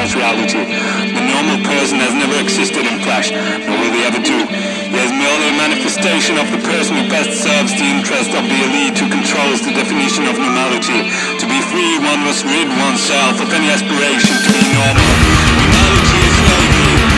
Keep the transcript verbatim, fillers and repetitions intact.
harsh reality. The normal person has never existed in flesh, nor will they ever do. He is merely a manifestation of the person who best serves the interest of the elite, who controls the definition of normality. To be free, one must rid oneself of any aspiration to be normal. Normality is slavery.